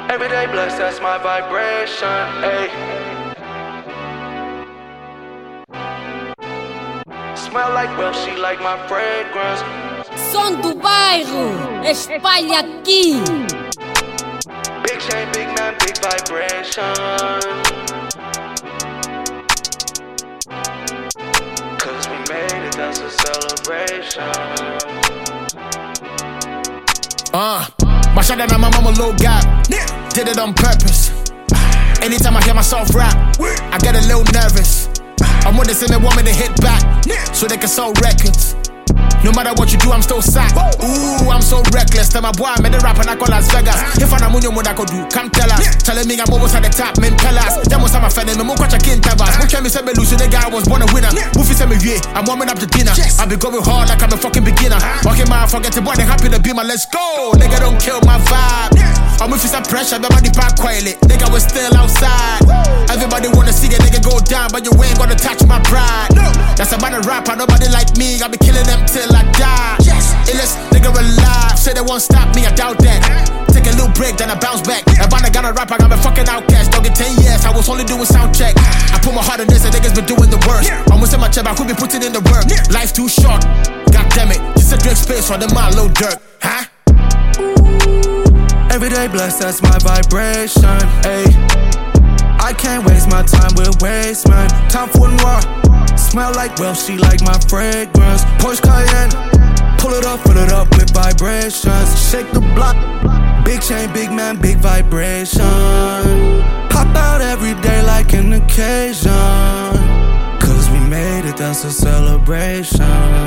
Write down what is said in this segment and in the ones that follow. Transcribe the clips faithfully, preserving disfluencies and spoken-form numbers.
Everyday blessed, that's my vibration, ayy. Smell like well, she like my fragrance. Som do bairro, espalha aqui. Big chain, big man, big vibration. Cause we made it, that's a celebration. Uh, my shot down on my mama low gap. Did it on purpose. Anytime I hear myself rap, I get a little nervous. I'm with this and they want me to hit back, so they can sell records. No matter what you do, I'm still sacked. Ooh, I'm so reckless. Tell my boy I made a rap and I call Las Vegas. If I'm a munyo, what I could do, come tell us. Telling me I'm almost at the top, men tell us. That was how my friend, me mo catch a king tabas. Mo tell me say me lose, the guy was born a winner. Mufi say me yeah, I'm warming up to dinner. I be going hard like I'm a fucking beginner. Okay, man, forget the boy, they happy to be my let's go. Nigga don't kill my vibe. I'm with some pressure, but my park quietly. Nigga was still outside. Everybody wanna see a nigga go down, but you ain't gonna touch my pride. That's about a rapper, nobody like me. I be killing them till I die. Illest nigga alive, say they won't stop me, I doubt that. Take a little break, then I bounce back. About I got a rapper, I'm a fucking outcast. Don't get ten years, I was only doing sound check. I put my heart in this, and niggas been doing the worst. Almost in my chest, I could be putting in the work. Life too short, god damn it. This a drink space for the man, low dirt, huh? Everyday blessed, that's my vibration, ayy. I can't waste my time with waste, man. Time for noir. Smell like well, she like my fragrance. Porsche Cayenne, pull it up, fill it up with vibrations. Shake the block, big chain, big man, big vibration. Pop out every day like an occasion. Cause we made it, that's a celebration.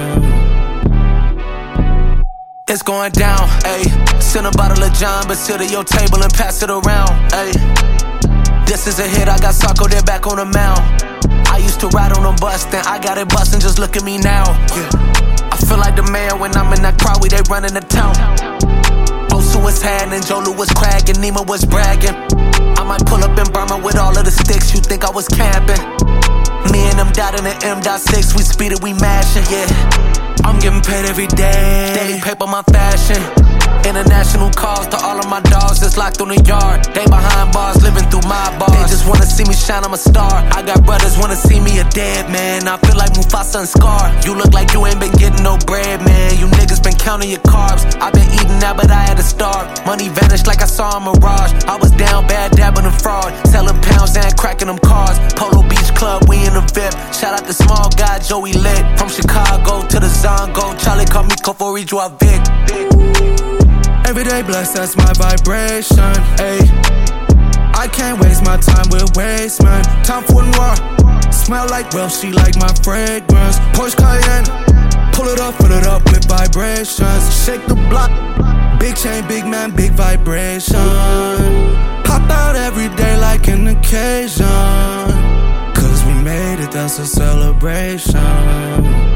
It's going down, ayy. Send a bottle of John, but sit at your table and pass it around, ayy. This is a hit, I got Sarko, they're back on the mound. I used to ride on a bus, then I got it bustin', just look at me now. Yeah. I feel like the mayor when I'm in that crowd, we they running the town. Osu was had and Jolu was cragging, Nima was bragging. I might pull up in Burma with all of the sticks, you think I was camping. Me and them died in the M six, we speed it, we mashin', yeah. I'm getting paid every day, daily paper my fashion. International calls to all of my dogs that's locked on the yard. They behind bars, living through my bars. They just wanna see me shine, I'm a star. I got brothers wanna see me a dead man. I feel like Mufasa and Scar. You look like you ain't been getting no bread, man. You niggas been counting your carbs. I been eating now, but I had to starve. Money vanished like I saw a mirage. I was down bad, dabbing in fraud, selling pounds and cracking them cars. Polo Beach Club, we in the V I P. Shout out the small guy, Joey Lit. From Chicago to the Zongo, Charlie called me Kofori Vic. Everyday blessed, that's my vibration, ayy. I can't waste my time with waste, man. Time for noir. Smell like well, she like my fragrance. Porsche Cayenne, pull it up, fill it up with vibrations. Shake the block, big chain, big man, big vibration. Pop out every day like an occasion. Cause we made it, that's a celebration.